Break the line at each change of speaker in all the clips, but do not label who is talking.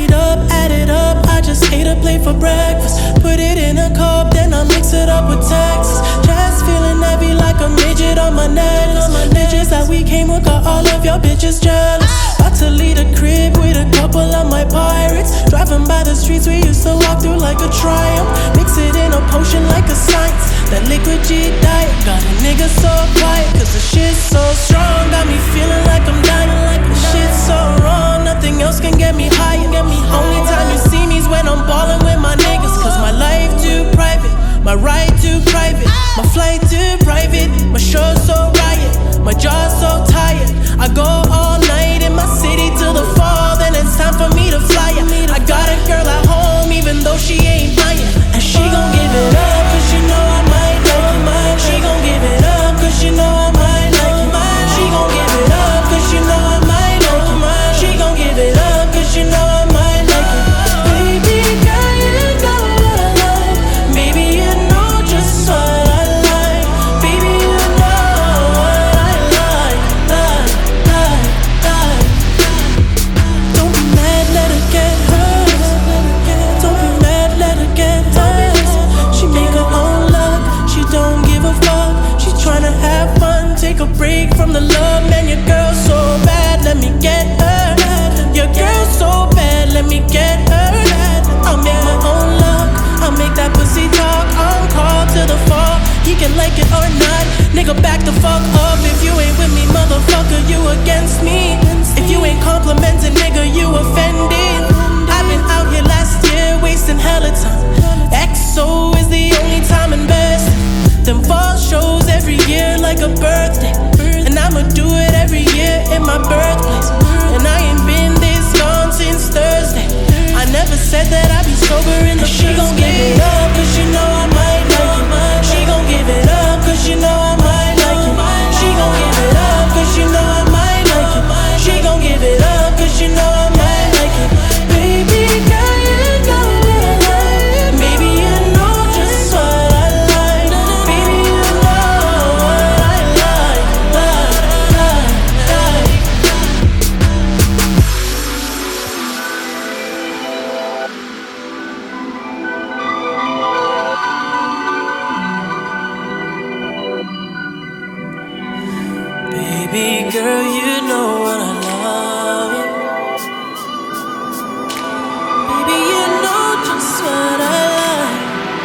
add it up. I just ate a plate for breakfast. Put it in a cup, then I mix it up with Texas. Just feeling heavy like a midget on my necklace. Bitches that we came with got all of your bitches jealous. About to leave the crib with a couple of my pirates. Driving by the streets we used to walk through like a triumph. Mix it in a potion like a science. That liquid G diet got a nigga so quiet, cause the shit's so strong. Got me feeling like I'm dying, like the shit's so wrong. Nothing else can get me higher. Only time you see me's when I'm ballin' with my niggas. Cause my life too private, my ride too private, my flight too private, my show so riot, my jaw so tired. I go all night in my city till the fall, then it's time for me to fly ya. I got a girl at home even though she ain't mine, and she gon' give it up cause she know I might like it. She gon' give it up cause she know I might like it. She gon' give it up cause she know I might like it. She gon' give it up cause she know I might like it. Baby girl, you know what I like. Baby, you know just what I like. Baby, you know what I like. Don't be mad, let her get hurt. Don't be mad, let her get hurt. She make her own luck, she don't give a fuck. She tryna have fun, take a break from the love. Man, your girl's so bad, let me get her. Your girl's so bad, let me get her. I'll make my own luck, I'll make that pussy talk. On call to the fall, he can like it or not. Nigga, back the fuck up. If you ain't with me, motherfucker, you against me. If you ain't complimenting, nigga, you offended. I've been out here last year, wasting hella time. XO is the only time invested. Them fall shows every year like a birthday, and I'ma do it every year in my birthplace. And I ain't been this gone since Thursday. I never said that I'd be sober in the She gon' give it up cause she know I might like it. She gon' give it up cause she know I might like it. She gon' give it up cause she know I might like it. She gon' give it up cause she know I might like it. Baby girl, you know what I like. Baby, you know just what I like. Baby, you know what I like. Baby girl, you know what I love. Baby, you know just what I like.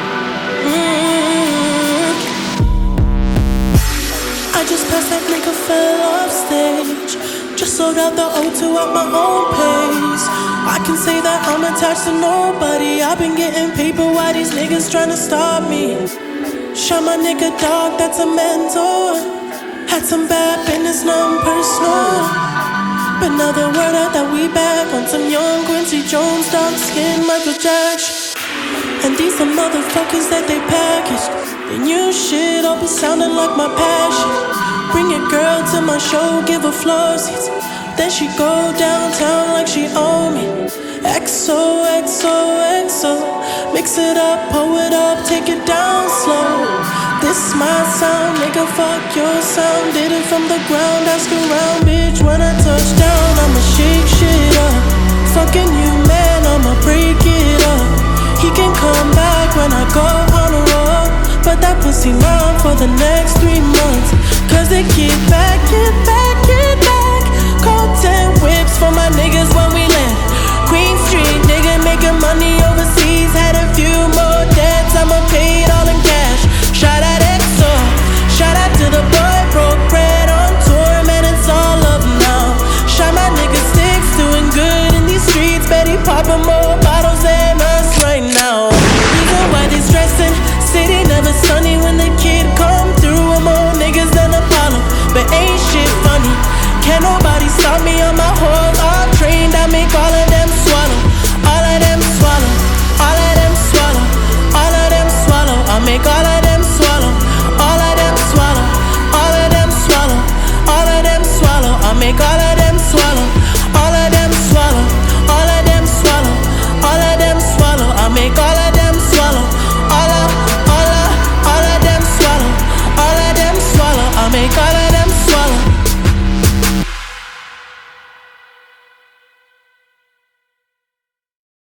I just passed that nigga, fell off stage. Just sold out the O2 at my own pace. I can say that I'm attached to nobody. I've been getting paper, why these niggas tryna stop me? Shot my nigga dog, that's a mentor. Had some bad business, nothing personal. But now the word out that we back on some young Quincy Jones, dark skin Michael Jackson. And these the motherfuckers that they packaged. The new shit all be sounding like my passion. Bring your girl to my show, give her floor seats. Then she go downtown like she own me. XO, XO, XO. Mix it up, pull it up, take it down slow. This my sound, nigga, fuck your sound. Did it from the ground, ask around, bitch. When I touch down, I'ma shake shit up. Fucking you, man, I'ma break it up. He can come back when I go on a roll, but that pussy mine for the next 3 months. Cause they keep back, get back, get back. Call 10 whips for my niggas when we land. Queen Street, nigga, making money overseas. Had a few more debts, I'ma pay it all in cash. Shout out XO, shout out to the boy, broke bread on tour, man, it's all up now. Shot my nigga sticks, doing good in these streets, bet he poppin' more